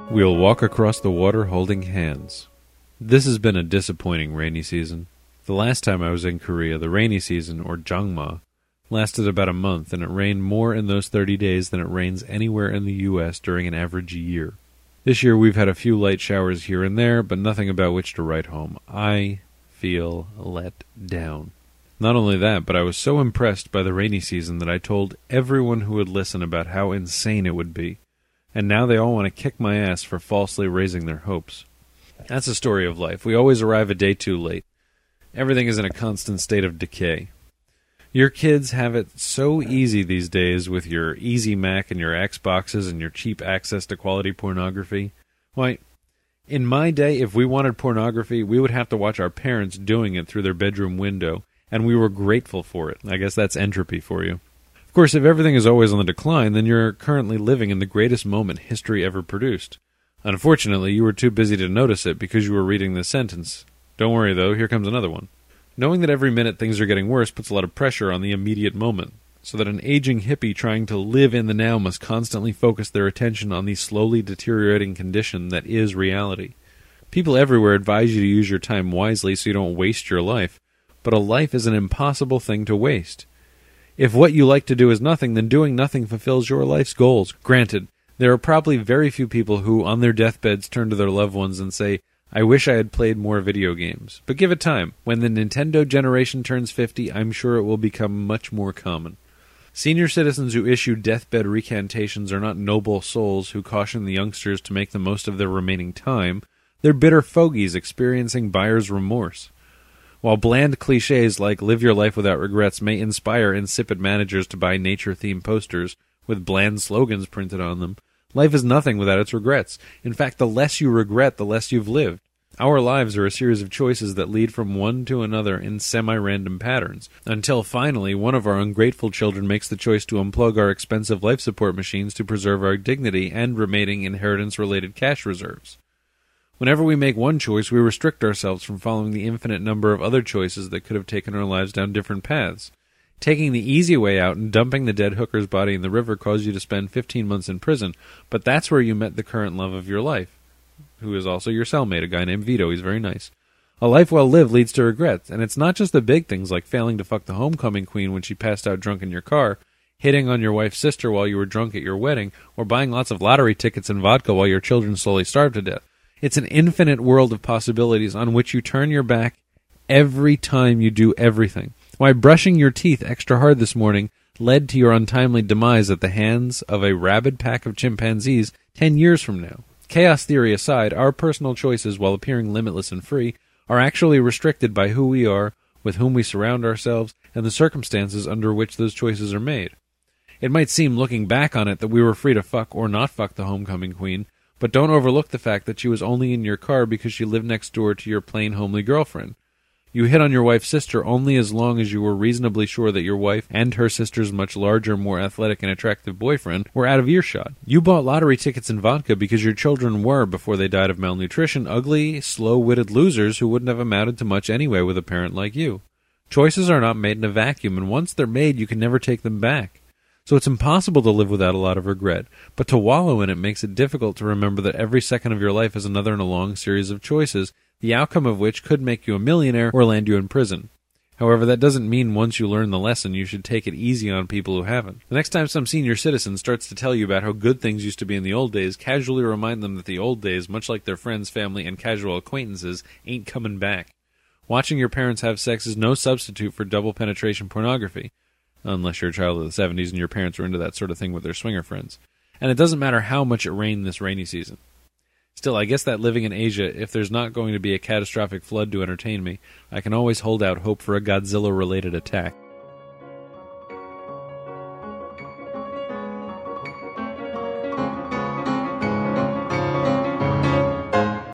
We'll walk across the water holding hands. This has been a disappointing rainy season. The last time I was in Korea, the rainy season, or Jangma, lasted about a month, and it rained more in those 30 days than it rains anywhere in the U.S. during an average year. This year we've had a few light showers here and there, but nothing about which to write home. I feel let down. Not only that, but I was so impressed by the rainy season that I told everyone who would listen about how insane it would be. And now they all want to kick my ass for falsely raising their hopes. That's the story of life. We always arrive a day too late. Everything is in a constant state of decay. Your kids have it so easy these days with your Easy Mac and your Xboxes and your cheap access to quality pornography. Why, in my day, if we wanted pornography, we would have to watch our parents doing it through their bedroom window, and we were grateful for it. I guess that's entropy for you. Of course, if everything is always on the decline, then you're currently living in the greatest moment history ever produced. Unfortunately, you were too busy to notice it because you were reading this sentence. Don't worry, though, here comes another one. Knowing that every minute things are getting worse puts a lot of pressure on the immediate moment, so that an aging hippie trying to live in the now must constantly focus their attention on the slowly deteriorating condition that is reality. People everywhere advise you to use your time wisely so you don't waste your life, but a life is an impossible thing to waste. If what you like to do is nothing, then doing nothing fulfills your life's goals. Granted, there are probably very few people who, on their deathbeds, turn to their loved ones and say, I wish I had played more video games. But give it time. When the Nintendo generation turns 50, I'm sure it will become much more common. Senior citizens who issue deathbed recantations are not noble souls who caution the youngsters to make the most of their remaining time. They're bitter fogies experiencing buyer's remorse. While bland cliches like live your life without regrets may inspire insipid managers to buy nature-themed posters with bland slogans printed on them, life is nothing without its regrets. In fact, the less you regret, the less you've lived. Our lives are a series of choices that lead from one to another in semi-random patterns, until finally one of our ungrateful children makes the choice to unplug our expensive life support machines to preserve our dignity and remaining inheritance-related cash reserves. Whenever we make one choice, we restrict ourselves from following the infinite number of other choices that could have taken our lives down different paths. Taking the easy way out and dumping the dead hooker's body in the river caused you to spend 15 months in prison, but that's where you met the current love of your life, who is also your cellmate, a guy named Vito. He's very nice. A life well lived leads to regrets, and it's not just the big things like failing to fuck the homecoming queen when she passed out drunk in your car, hitting on your wife's sister while you were drunk at your wedding, or buying lots of lottery tickets and vodka while your children slowly starved to death. It's an infinite world of possibilities on which you turn your back every time you do everything. Why brushing your teeth extra hard this morning led to your untimely demise at the hands of a rabid pack of chimpanzees 10 years from now. Chaos theory aside, our personal choices, while appearing limitless and free, are actually restricted by who we are, with whom we surround ourselves, and the circumstances under which those choices are made. It might seem, looking back on it, that we were free to fuck or not fuck the homecoming queen, but don't overlook the fact that she was only in your car because she lived next door to your plain, homely girlfriend. You hit on your wife's sister only as long as you were reasonably sure that your wife and her sister's much larger, more athletic and attractive boyfriend were out of earshot. You bought lottery tickets and vodka because your children were, before they died of malnutrition, ugly, slow-witted losers who wouldn't have amounted to much anyway with a parent like you. Choices are not made in a vacuum, and once they're made, you can never take them back. So it's impossible to live without a lot of regret, but to wallow in it makes it difficult to remember that every second of your life is another in a long series of choices, the outcome of which could make you a millionaire or land you in prison. However, that doesn't mean once you learn the lesson you should take it easy on people who haven't. The next time some senior citizen starts to tell you about how good things used to be in the old days, casually remind them that the old days, much like their friends, family, and casual acquaintances, ain't coming back. Watching your parents have sex is no substitute for double penetration pornography. Unless you're a child of the 70s and your parents were into that sort of thing with their swinger friends. And it doesn't matter how much it rained this rainy season. Still, I guess that living in Asia, if there's not going to be a catastrophic flood to entertain me, I can always hold out hope for a Godzilla-related attack.